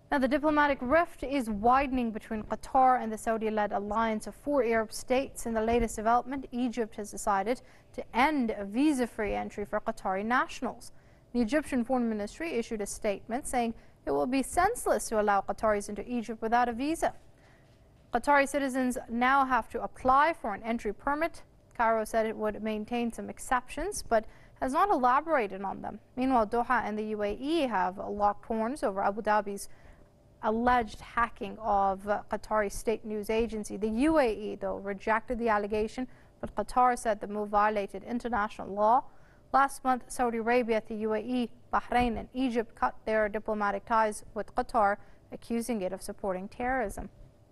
Now, the diplomatic rift is widening between Qatar and the Saudi-led alliance of 4 Arab states. In the latest development, Egypt has decided to end a visa-free entry for Qatari nationals. The Egyptian Foreign Ministry issued a statement saying it will be senseless to allow Qataris into Egypt without a visa. Qatari citizens now have to apply for an entry permit. Cairo said it would maintain some exceptions, but has not elaborated on them. Meanwhile, Doha and the UAE have locked horns over Abu Dhabi's alleged hacking of Qatari state news agency. The UAE, though, rejected the allegation, but Qatar said the move violated international law. Last month, Saudi Arabia, the UAE, Bahrain and Egypt cut their diplomatic ties with Qatar, accusing it of supporting terrorism.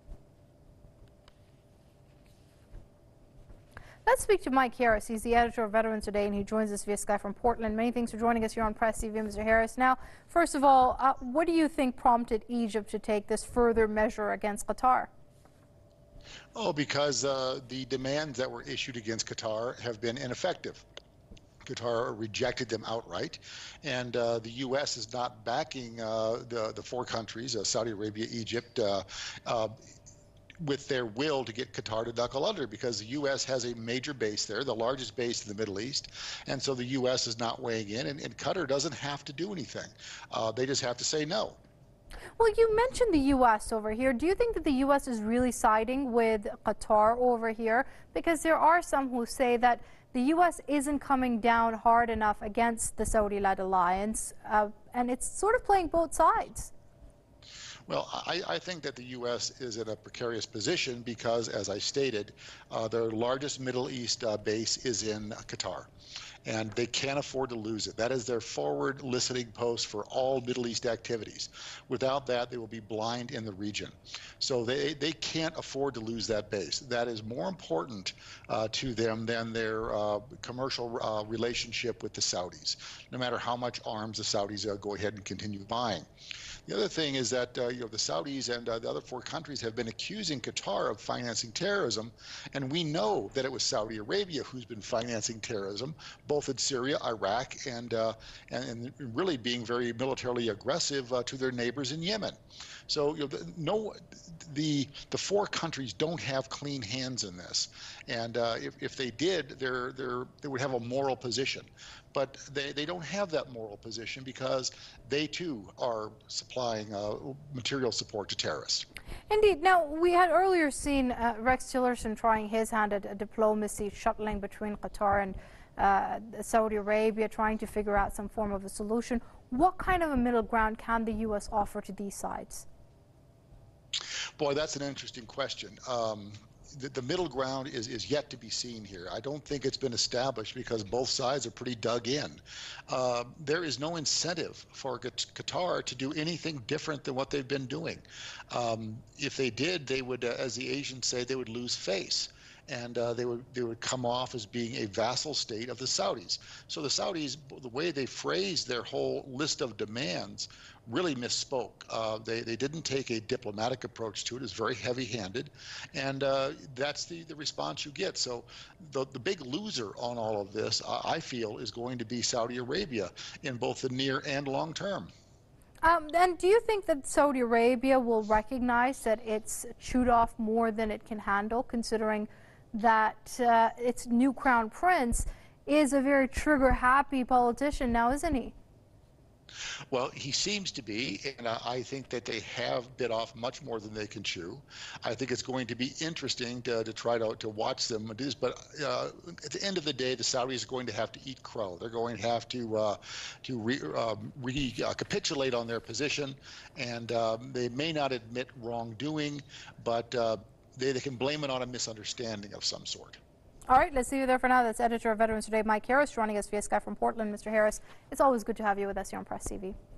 Let's speak to Mike Harris. He's the editor of Veterans Today, and he joins us via Skype from Portland. Many thanks for joining us here on Press TV, Mr. Harris. Now, first of all, what do you think prompted Egypt to take this further measure against Qatar? Oh, because the demands that were issued against Qatar have been ineffective. Qatar rejected them outright, and the U.S. is not backing the 4 countries, Saudi Arabia, Egypt, with their will to get Qatar to knuckle under, because the U.S. has a major base there, the largest base in the Middle East, and so the U.S. is not weighing in, and Qatar doesn't have to do anything. They just have to say no. Well, you mentioned the U.S. over here. Do you think that the U.S. is really siding with Qatar over here? Because there are some who say that the U.S. isn't coming down hard enough against the Saudi-led alliance, and it's sort of playing both sides. Well, I think that the U.S. is in a precarious position because, as I stated, their largest Middle East base is in Qatar, and they can't afford to lose it. That is their forward listening post for all Middle East activities. Without that, they will be blind in the region. So they can't afford to lose that base. That is more important to them than their commercial relationship with the Saudis, no matter how much arms the Saudis go ahead and continue buying. The other thing is that the Saudis and the other 4 countries have been accusing Qatar of financing terrorism, and we know that it was Saudi Arabia who's been financing terrorism, both in Syria, Iraq, and really being very militarily aggressive to their neighbors in Yemen. So the 4 countries don't have clean hands in this, and if they did, they would have a moral position. But they don't have that moral position because they too are supplying material support to terrorists. Indeed. Now, we had earlier seen Rex Tillerson trying his hand at diplomacy, shuttling between Qatar and Saudi Arabia, trying to figure out some form of a solution. What kind of a middle ground can the U.S. offer to these sides? Boy, that's an interesting question. The middle ground is yet to be seen here. I don't think it's been established because both sides are pretty dug in. There is no incentive for Qatar to do anything different than what they've been doing. If they did, they would, as the Asians say, they would lose face. And they would come off as being a vassal state of the Saudis. So the Saudis, the way they phrased their whole list of demands, really misspoke. They didn't take a diplomatic approach to it. It's very heavy-handed, and that's the response you get. So the big loser on all of this, I feel, is going to be Saudi Arabia in both the near and long term. And do you think that Saudi Arabia will recognize that it's chewed off more than it can handle, considering that its new crown prince is a very trigger-happy politician now, isn't he? Well, he seems to be, and I think that they have bit off much more than they can chew. I think it's going to be interesting to try to watch them do this, but at the end of the day, the Saudis are going to have to eat crow. They're going to have to recapitulate on their position, and they may not admit wrongdoing, but they can blame it on a misunderstanding of some sort. All right, let's leave you there for now. That's editor of Veterans Today, Mike Harris, joining us via Skype from Portland. Mr. Harris, it's always good to have you with us here on Press TV.